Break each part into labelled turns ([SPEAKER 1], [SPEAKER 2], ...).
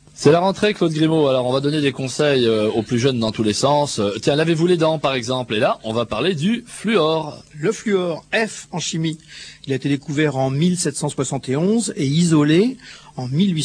[SPEAKER 1] C'est la rentrée, Claude Grimaud. Alors, on va donner des conseils aux plus jeunes dans tous les sens. Tiens, lavez-vous les dents, par exemple. Et là, on va parler du fluor.
[SPEAKER 2] Le fluor, F en chimie, il a été découvert en 1771 et isolé en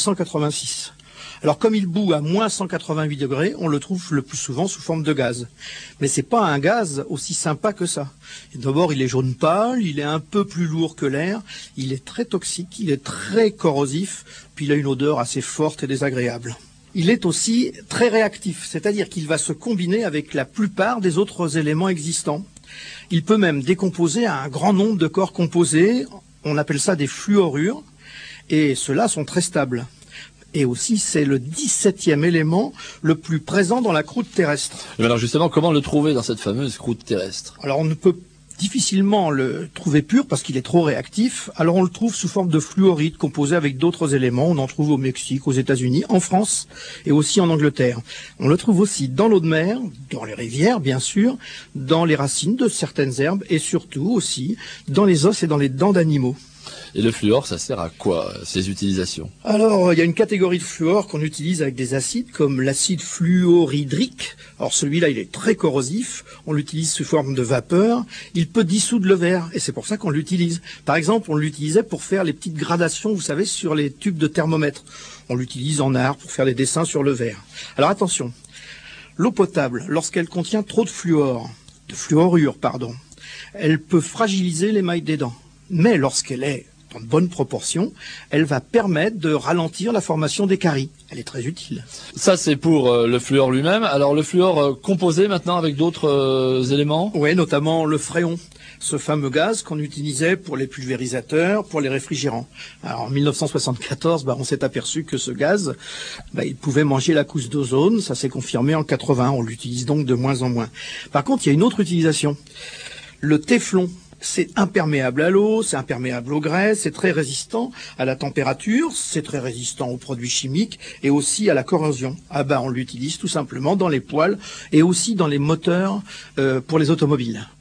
[SPEAKER 2] 1886. Alors, comme il bout à moins 188 degrés, on le trouve le plus souvent sous forme de gaz. Mais c'est pas un gaz aussi sympa que ça. D'abord, il est jaune pâle, il est un peu plus lourd que l'air, il est très toxique, il est très corrosif, puis il a une odeur assez forte et désagréable. Il est aussi très réactif, c'est-à-dire qu'il va se combiner avec la plupart des autres éléments existants. Il peut même décomposer à un grand nombre de corps composés, on appelle ça des fluorures, et ceux-là sont très stables. Et aussi, c'est le 17e élément le plus présent dans la croûte terrestre.
[SPEAKER 1] Mais alors justement, comment le trouver dans cette fameuse croûte terrestre?
[SPEAKER 2] Alors, on ne peut difficilement le trouver pur parce qu'il est trop réactif. Alors, on le trouve sous forme de fluoride composé avec d'autres éléments. On en trouve au Mexique, aux États-Unis, en France et aussi en Angleterre. On le trouve aussi dans l'eau de mer, dans les rivières, bien sûr, dans les racines de certaines herbes et surtout aussi dans les os et dans les dents d'animaux.
[SPEAKER 1] Et le fluor, ça sert à quoi, ces utilisations?
[SPEAKER 2] Alors, il y a une catégorie de fluor qu'on utilise avec des acides, comme l'acide fluorhydrique. Alors, celui-là, il est très corrosif. On l'utilise sous forme de vapeur. Il peut dissoudre le verre, et c'est pour ça qu'on l'utilise. Par exemple, on l'utilisait pour faire les petites gradations, vous savez, sur les tubes de thermomètre. On l'utilise en art pour faire les dessins sur le verre. Alors, attention. L'eau potable, lorsqu'elle contient trop de fluorure, elle peut fragiliser l'émail des dents. Mais lorsqu'elle est en bonne proportion, elle va permettre de ralentir la formation des caries. Elle est très utile.
[SPEAKER 1] Ça, c'est pour le fluor lui-même. Alors, le fluor composé maintenant avec d'autres éléments?
[SPEAKER 2] Oui, notamment le fréon, ce fameux gaz qu'on utilisait pour les pulvérisateurs, pour les réfrigérants. Alors, en 1974, on s'est aperçu que ce gaz, il pouvait manger la couche d'ozone. Ça s'est confirmé en 80. On l'utilise donc de moins en moins. Par contre, il y a une autre utilisation. Le téflon. C'est imperméable à l'eau, c'est imperméable aux graisses, c'est très résistant à la température, c'est très résistant aux produits chimiques et aussi à la corrosion. On l'utilise tout simplement dans les poêles et aussi dans les moteurs pour les automobiles.